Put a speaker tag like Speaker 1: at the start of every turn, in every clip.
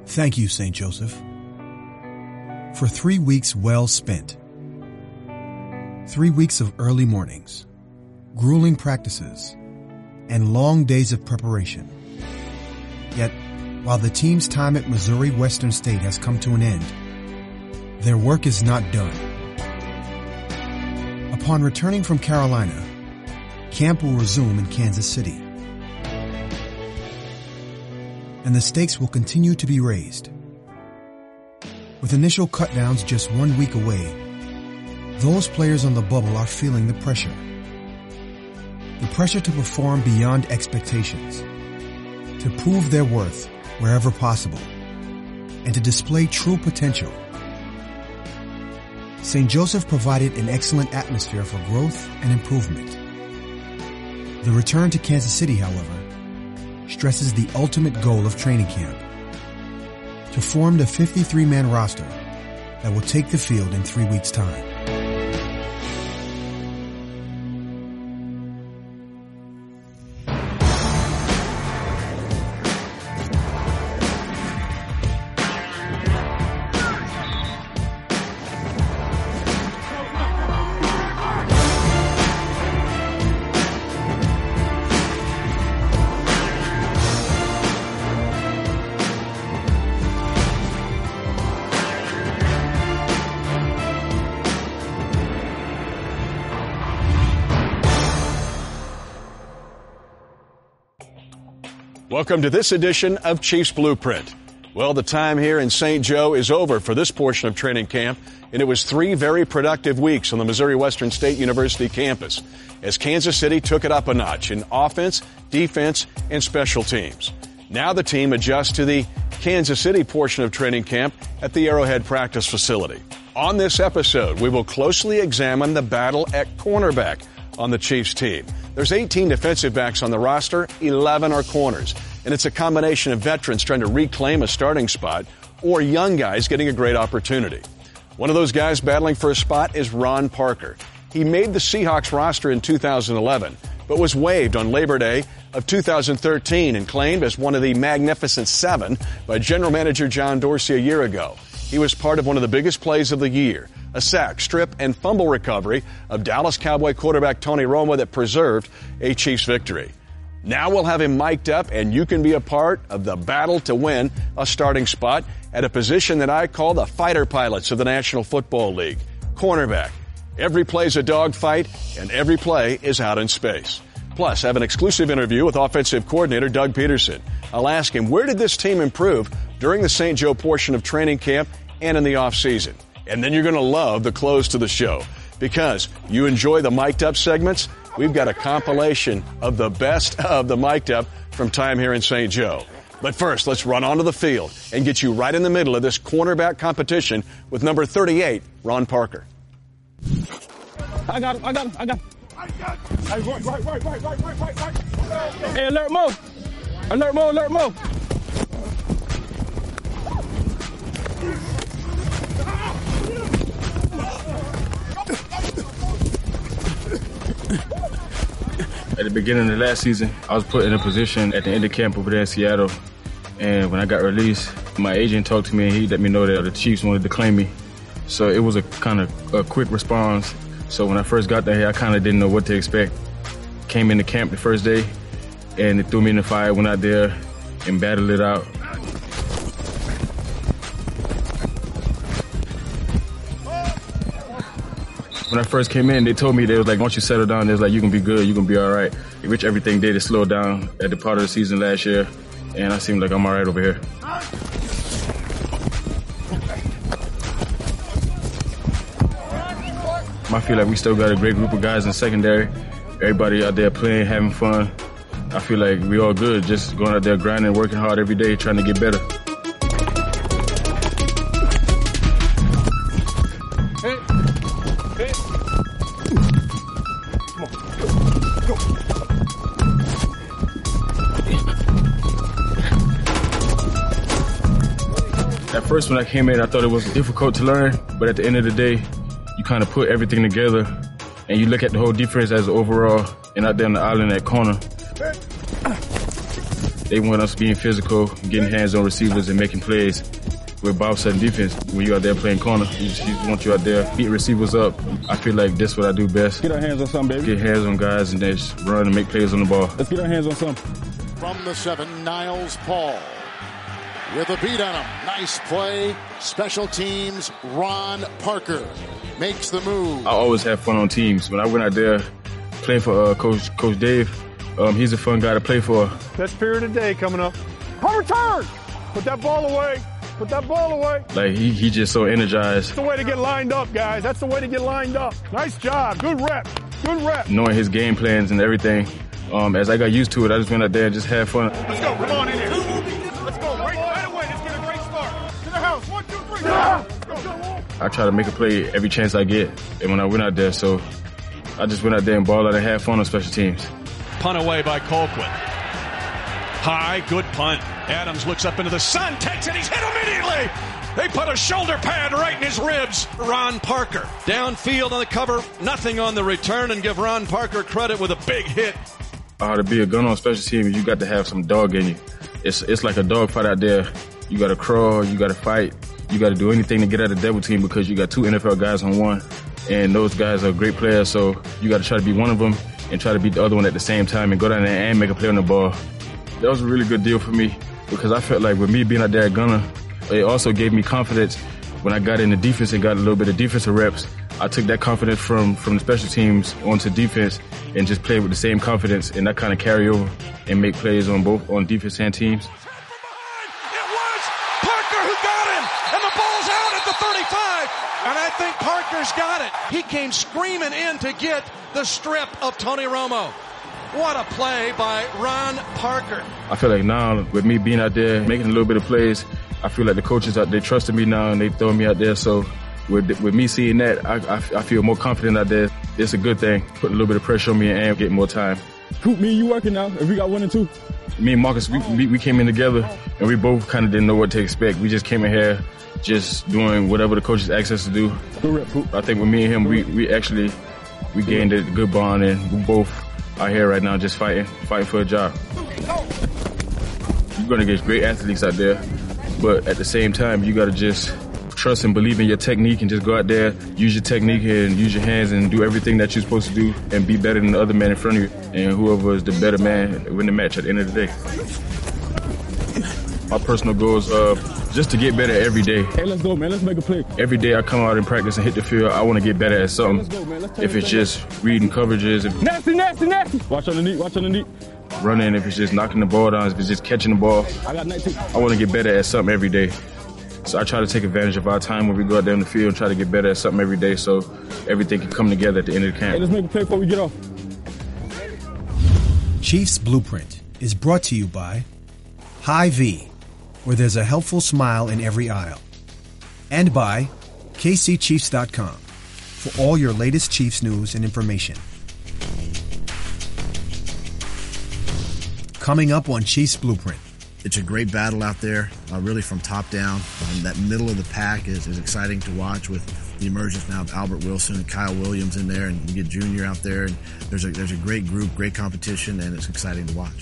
Speaker 1: Thank you, St. Joseph, for 3 weeks well spent. 3 weeks of early mornings, grueling practices, and long days of preparation. Yet, while the team's time at Missouri Western State has come to an end, their work is not done. Upon returning from Carolina, camp will resume in Kansas City. And the stakes will continue to be raised. With initial cutdowns just 1 week away, those players on the bubble are feeling the pressure. The pressure to perform beyond expectations, to prove their worth wherever possible, and to display true potential. St. Joseph provided an excellent atmosphere for growth and improvement. The return to Kansas City, however, stresses the ultimate goal of training camp: to form the 53-man roster that will take the field in 3 weeks' time.
Speaker 2: Welcome to this edition of Chiefs Blueprint. Well, the time here in St. Joe is over for this portion of training camp, and it was 3 very productive weeks on the Missouri Western State University campus as Kansas City took it up a notch in offense, defense, and special teams. Now the team adjusts to the Kansas City portion of training camp at the Arrowhead practice facility. On this episode, we will closely examine the battle at cornerback on the Chiefs team. There's 18 defensive backs on the roster, 11 are corners, and it's a combination of veterans trying to reclaim a starting spot or young guys getting a great opportunity. One of those guys battling for a spot is Ron Parker. He made the Seahawks roster in 2011, but was waived on Labor Day of 2013 and claimed as one of the Magnificent Seven by General Manager John Dorsey a year ago. He was part of one of the biggest plays of the year, a sack, strip, and fumble recovery of Dallas Cowboy quarterback Tony Romo that preserved a Chiefs victory. Now we'll have him mic'd up, and you can be a part of the battle to win a starting spot at a position that I call the fighter pilots of the National Football League, cornerback. Every play's a dogfight, and every play is out in space. Plus, I have an exclusive interview with offensive coordinator Doug Peterson. I'll ask him, where did this team improve during the St. Joe portion of training camp and in the offseason? And then you're going to love the close to the show. Because you enjoy the mic'd up segments, we've got a compilation of the best of the mic'd up from time here in St. Joe. But first, let's run onto the field and get you right in the middle of this cornerback competition with number 38, Ron Parker.
Speaker 3: I got him. Hey, right. Hey, alert Mo.
Speaker 4: At the beginning of last season, I was put in a position at the end of camp over there in Seattle. And when I got released, my agent talked to me and he let me know that the Chiefs wanted to claim me. So it was a kind of a quick response. So when I first got there, I kind of didn't know what to expect. Came into camp the first day and they threw me in the fire, went out there and battled it out. When I first came in, they told me, they was like, once you settle down, they was like, you can be good, you can be all right. Which everything did is slow down at the part of the season last year, and I seem like I'm all right over here. I feel like we still got a great group of guys in secondary. Everybody out there playing, having fun. I feel like we all good, just going out there grinding, working hard every day, trying to get better. At first when I came in, I thought it was difficult to learn, but at the end of the day, you kind of put everything together and you look at the whole defense as overall and out there on the island at corner. They want us being physical, getting hands on receivers and making plays. With Bob Sutton defense, when you're out there playing corner, he just want you out there beating receivers up. I feel like that's what I do best.
Speaker 3: Get our hands on something, baby.
Speaker 4: Get hands on guys and then just run and make plays on the ball.
Speaker 3: Let's get our hands on something.
Speaker 5: From the 7, Niles Paul with a beat on him. Nice play. Special teams, Ron Parker makes the move.
Speaker 4: I always have fun on teams. When I went out there playing for Coach Dave, he's a fun guy to play for.
Speaker 6: Best period of the day coming up. Punt return! Put that ball away. Put that ball away.
Speaker 4: Like, he just so energized.
Speaker 6: That's the way to get lined up, guys. That's the way to get lined up. Nice job. Good rep. Good rep.
Speaker 4: Knowing his game plans and everything, as I got used to it, I just went out there and just had fun.
Speaker 6: Let's go. Come on in here. Let's go. Right away. Let's get a great start. To the house. 1, 2, 3. Let's go.
Speaker 4: I try to make a play every chance I get. And when I went out there, so I just went out there and balled out and had fun on special teams.
Speaker 7: Punt away by Colquitt. High, good punt. Adams looks up into the sun, takes it, he's hit immediately. They put a shoulder pad right in his ribs. Ron Parker downfield on the cover, nothing on the return, and give Ron Parker credit with a big hit.
Speaker 4: To be a gunner on special teams, you got to have some dog in you. It's like a dog fight out there. You got to crawl, you got to fight, you got to do anything to get out of the double team because you got 2 NFL guys on one, and those guys are great players, so you got to try to be one of them and try to beat the other one at the same time and go down there and make a play on the ball. That was a really good deal for me because I felt like with me being out there at gunner, it also gave me confidence when I got into defense and got a little bit of defensive reps. I took that confidence from the special teams onto defense and just played with the same confidence, and that kind of carry over and make plays on both on defense and teams.
Speaker 7: It was Parker who got him, and the ball's out at the 35, and I think Parker's got it. He came screaming in to get the strip of Tony Romo. What a play by Ron Parker.
Speaker 4: I feel like now, with me being out there, making a little bit of plays, I feel like the coaches out there trusted me now and they throwing me out there. So with me seeing that, I feel more confident out there. It's a good thing, putting a little bit of pressure on me and getting more time.
Speaker 3: Coop, me and you working now. If we got 1 and 2.
Speaker 4: Me and Marcus, we came in together and we both kind of didn't know what to expect. We just came in here just doing whatever the coaches asked us to do.
Speaker 3: Good rep, Coop.
Speaker 4: I think with me and him, we gained a good bond, and we both out here right now just fighting for a job. You're going to get great athletes out there, but at the same time, you got to just trust and believe in your technique and just go out there, use your technique and use your hands and do everything that you're supposed to do and be better than the other man in front of you. And whoever is the better man win the match at the end of the day. My personal goal is just to get better every day.
Speaker 3: Hey, let's go, man. Let's make a play.
Speaker 4: Every day I come out and practice and hit the field, I want to get better at something.
Speaker 3: Let's go, man. Let's
Speaker 4: if it's just reading coverages.
Speaker 3: Nasty. Watch underneath.
Speaker 4: Running, if it's just knocking the ball down, if it's just catching the ball.
Speaker 3: I got 19.
Speaker 4: I want to get better at something every day. So I try to take advantage of our time when we go out there in the field and try to get better at something every day so everything can come together at the end of the camp.
Speaker 3: Hey, let's make a play before we get off.
Speaker 1: Chiefs Blueprint is brought to you by Hy-Vee, where there's a helpful smile in every aisle, and by KCChiefs.com for all your latest Chiefs news and information. Coming up on Chiefs Blueprint.
Speaker 8: It's a great battle out there, really from top down. That middle of the pack is exciting to watch with the emergence now of Albert Wilson and Kyle Williams in there, and you get Junior out there. And there's a great group, great competition, and it's exciting to watch.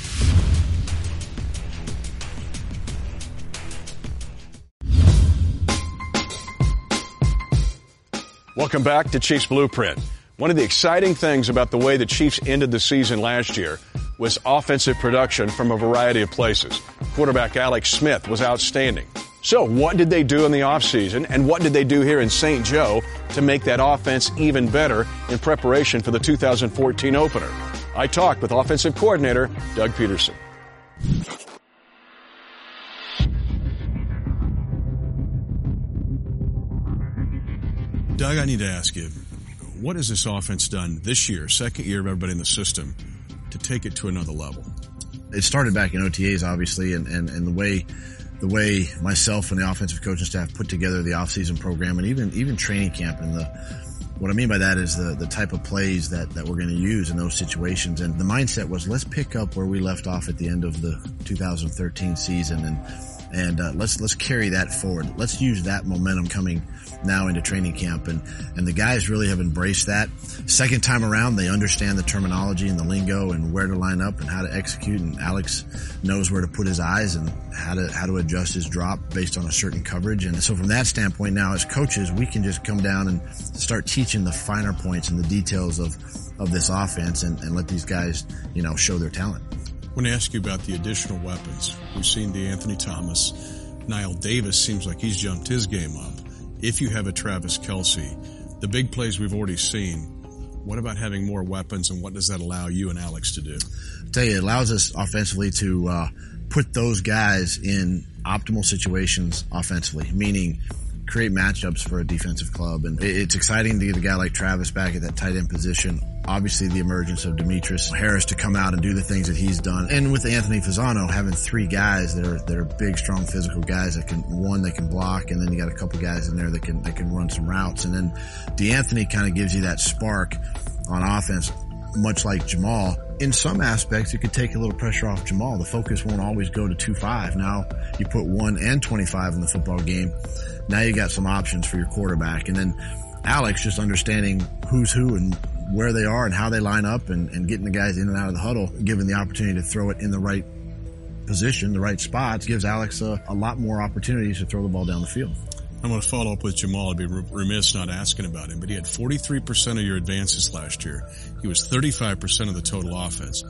Speaker 2: Welcome back to Chiefs Blueprint. One of the exciting things about the way the Chiefs ended the season last year was offensive production from a variety of places. Quarterback Alex Smith was outstanding. So what did they do in the offseason, and what did they do here in St. Joe to make that offense even better in preparation for the 2014 opener? I talked with offensive coordinator Doug Peterson.
Speaker 9: Doug, I need to ask you, what has this offense done this year, second year of everybody in the system, to take it to another level?
Speaker 8: It started back in OTAs, obviously, and the way myself and the offensive coaching staff put together the offseason program and even training camp. And what I mean by that is the type of plays that we're going to use in those situations. And the mindset was, let's pick up where we left off at the end of the 2013 season. And let's carry that forward. Let's use that momentum coming now into training camp. And the guys really have embraced that. Second time around, they understand the terminology and the lingo and where to line up and how to execute. And Alex knows where to put his eyes and how to adjust his drop based on a certain coverage. And so from that standpoint now, as coaches, we can just come down and start teaching the finer points and the details of this offense and let these guys, show their talent.
Speaker 9: I want to ask you about the additional weapons. We've seen DeAnthony Thomas. Niall Davis seems like he's jumped his game up. If you have a Travis Kelce, the big plays we've already seen, what about having more weapons, and what does that allow you and Alex to do?
Speaker 8: I'll tell you, it allows us offensively to put those guys in optimal situations offensively, meaning create matchups for a defensive club. And it's exciting to get a guy like Travis back at that tight end position. Obviously the emergence of Demetrius Harris to come out and do the things that he's done. And with Anthony Fasano having three guys that are big, strong, physical guys that can block, and then you got a couple guys in there that can run some routes. And then DeAnthony kind of gives you that spark on offense, much like Jamal. In some aspects, it could take a little pressure off Jamal. The focus won't always go to 2-5. Now you put 1 and 25 in the football game. Now you got some options for your quarterback. And then Alex just understanding who's who and where they are and how they line up and getting the guys in and out of the huddle, given the opportunity to throw it in the right position, the right spots, gives Alex a lot more opportunities to throw the ball down the field.
Speaker 9: I'm going to follow up with Jamal. I'd be remiss not asking about him, but he had 43% of your advances last year. He was 35% of the total offense.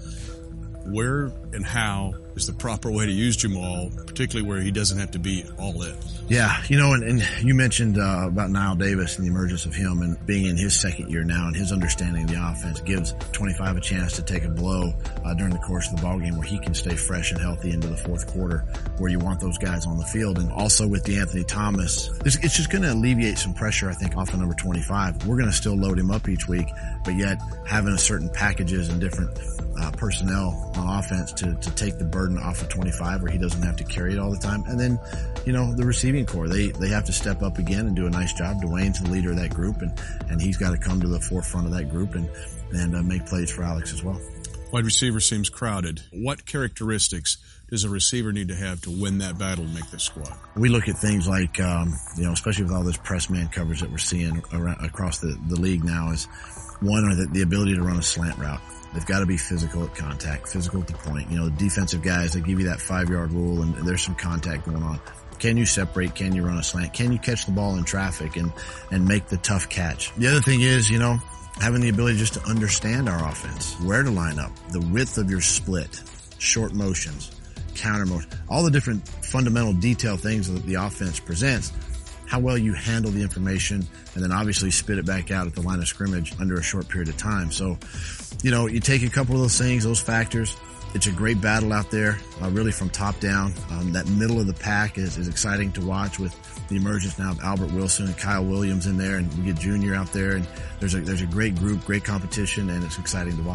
Speaker 9: Where and how is the proper way to use Jamal, particularly where he doesn't have to be all in?
Speaker 8: Yeah, and you mentioned about Niall Davis and the emergence of him and being in his second year now, and his understanding of the offense gives 25 a chance to take a blow during the course of the ballgame where he can stay fresh and healthy into the fourth quarter, where you want those guys on the field. And also with DeAnthony Thomas, it's just going to alleviate some pressure, I think, off of number 25. We're going to still load him up each week, but yet having a certain packages and different personnel on offense to take the burden off of 25 where he doesn't have to carry it all the time. And then, the receiving core, they have to step up again and do a nice job. Dwayne's the leader of that group, and he's got to come to the forefront of that group and make plays for Alex as well.
Speaker 9: Wide receiver seems crowded. What characteristics does a receiver need to have to win that battle and make the squad?
Speaker 8: We look at things like, especially with all this press man coverage that we're seeing across the league now, is one, or the ability to run a slant route. They've got to be physical at contact, physical at the point. The defensive guys, they give you that 5-yard rule and there's some contact going on. Can you separate? Can you run a slant? Can you catch the ball in traffic and make the tough catch? The other thing is, having the ability just to understand our offense, where to line up, the width of your split, short motions, counter motion, all the different fundamental detail things that the offense presents, how well you handle the information, and then obviously spit it back out at the line of scrimmage under a short period of time. So, you take a couple of those things, those factors. It's a great battle out there, really from top down. That middle of the pack is exciting to watch with the emergence now of Albert Wilson and Kyle Williams in there, and we get Junior out there, and there's a great group, great competition, and it's exciting to watch.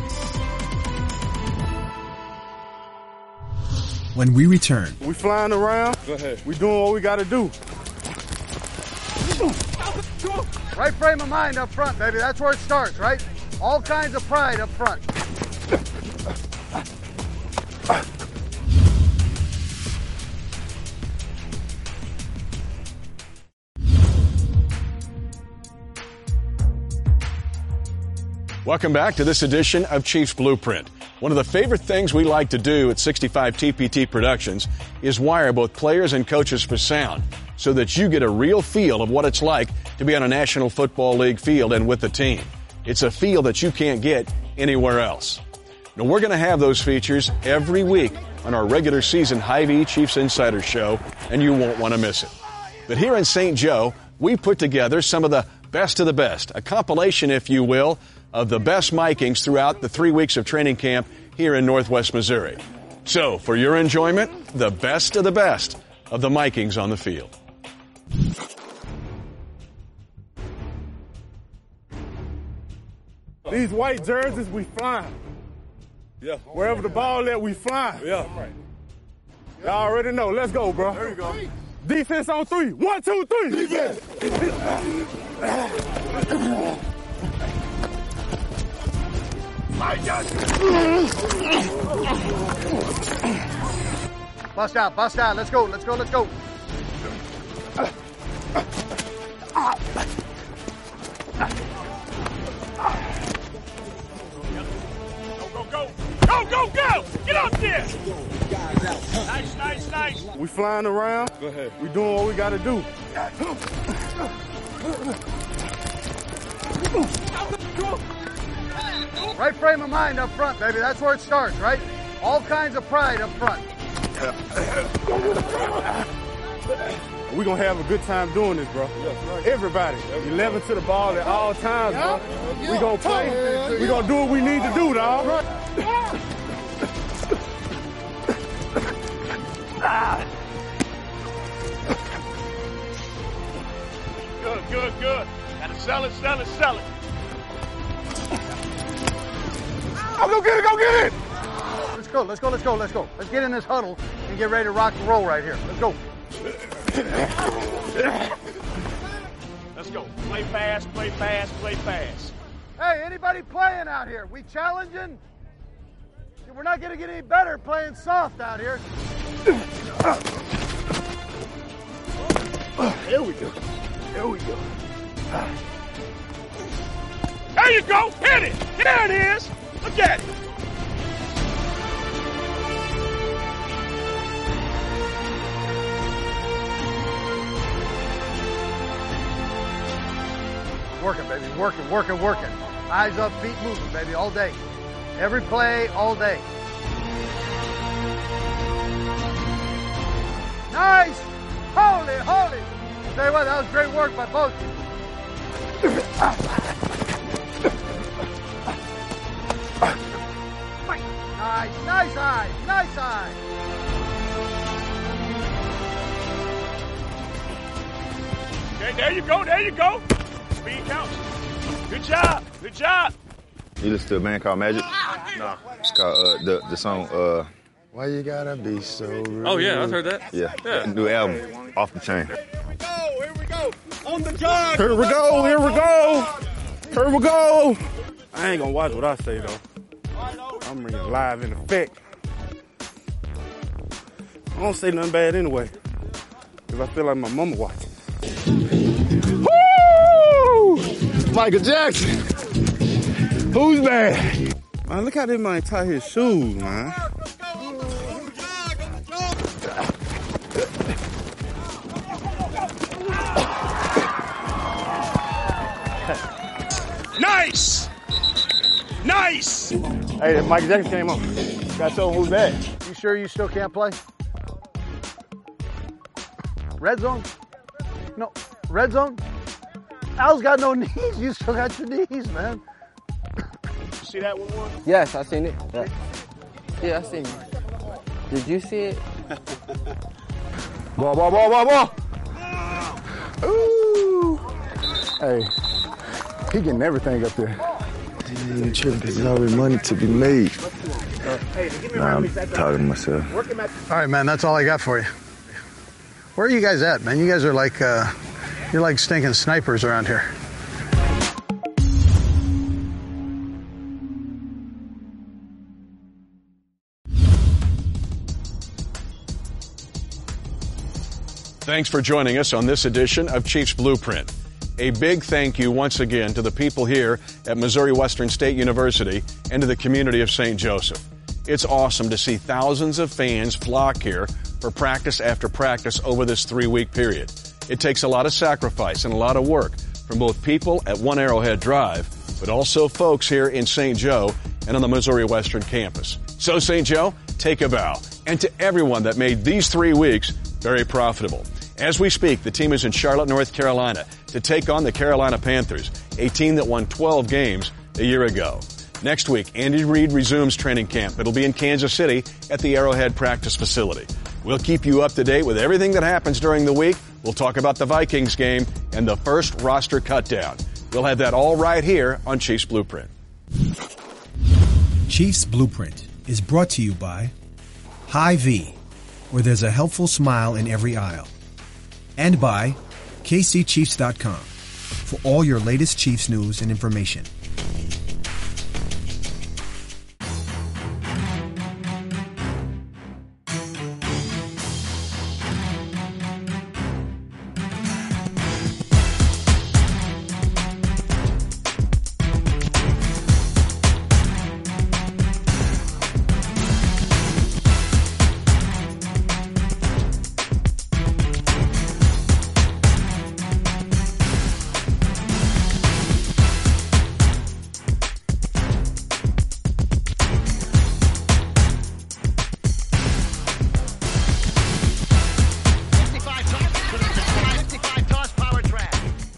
Speaker 1: When we return,
Speaker 6: We flying around. Go ahead. We doing what we got to do.
Speaker 10: Right frame of mind up front, baby. That's where it starts, right? All kinds of pride up front.
Speaker 2: Welcome back to this edition of Chiefs Blueprint. One of the favorite things we like to do at 65 TPT Productions is wire both players and coaches for sound so that you get a real feel of what it's like to be on a National Football League field and with the team. It's a feel that you can't get anywhere else. Now, we're going to have those features every week on our regular season Hy-Vee Chiefs Insider Show, and you won't want to miss it. But here in St. Joe, we put together some of the best of the best, a compilation, if you will, of the best Mikings throughout the 3 weeks of training camp here in Northwest Missouri. So, for your enjoyment, the best of the best of the Mikings on the field.
Speaker 6: These white jerseys, we flying. Yeah. Wherever the ball at, we flying. Yeah. Y'all already know. Let's go, bro. There you go. Defense on 3. 1, 2, 3. Defense.
Speaker 10: Bust out, bust out. Let's go, let's go, let's go.
Speaker 6: Go! Get up there! Nice. We flying around. Go ahead. We doing what we got to do.
Speaker 10: Right frame of mind up front, baby. That's where it starts, right? All kinds of pride up front.
Speaker 6: We're going to have a good time doing this, bro. Everybody. 11 to the ball at all times, bro. We're going to play. We're going to do what we need to do, dog. Good. Gotta sell it. Oh, go get it!
Speaker 10: Let's go. Let's get in this huddle and get ready to rock and roll right here. Let's go.
Speaker 6: Let's go. Play fast.
Speaker 10: Hey, anybody playing out here? We challenging? We're not going to get any better playing soft out here.
Speaker 6: Here we go. There you go. Hit it. There it is. Look at it.
Speaker 10: Working, baby. Working. Eyes up, feet moving, baby, all day. Every play, all day. Nice! Holy! Tell you what, that was great work by both of you. Nice eye!
Speaker 6: Okay, there you go. Speed counts. Good job.
Speaker 11: You listen to a band called Magic? No. It's called the song Why You Gotta Be So Rude.
Speaker 3: Oh yeah, I've heard that.
Speaker 11: Yeah. New album, Off the Chain.
Speaker 6: Here we go. On the job.
Speaker 11: Here we go.
Speaker 6: I ain't gonna watch what I say though. I'm bringing live in effect. I don't say nothing bad anyway, because I feel like my mama watching. Woo! Michael Jackson. Who's bad? Man, look how this man tie his shoes, man. Nice! Hey, Michael Jackson came on. Gotta tell him who's bad.
Speaker 10: You sure you still can't play? Red zone? No, red zone? Al's got no knees. You still got your knees, man.
Speaker 6: See that one?
Speaker 12: Yes, I seen it. Yeah, I seen it. Did you see it?
Speaker 10: Ball. Ooh. Hey, he getting everything up there.
Speaker 11: You tripping because there's already money to be made. Nah, I'm talking to myself.
Speaker 10: All right, man, that's all I got for you. Where are you guys at, man? You guys are like, you're like stinking snipers around here.
Speaker 2: Thanks for joining us on this edition of Chiefs Blueprint. A big thank you once again to the people here at Missouri Western State University and to the community of St. Joseph. It's awesome to see thousands of fans flock here for practice after practice over this 3-week period. It takes a lot of sacrifice and a lot of work from both people at One Arrowhead Drive, but also folks here in St. Joe and on the Missouri Western campus. So St. Joe, take a bow. And to everyone that made these 3 weeks very profitable. As we speak, the team is in Charlotte, North Carolina to take on the Carolina Panthers, a team that won 12 games a year ago. Next week, Andy Reid resumes training camp. It'll be in Kansas City at the Arrowhead practice facility. We'll keep you up to date with everything that happens during the week. We'll talk about the Vikings game and the first roster cutdown. We'll have that all right here on Chiefs Blueprint.
Speaker 1: Chiefs Blueprint is brought to you by Hy-Vee, where there's a helpful smile in every aisle. And by KCChiefs.com for all your latest Chiefs news and information.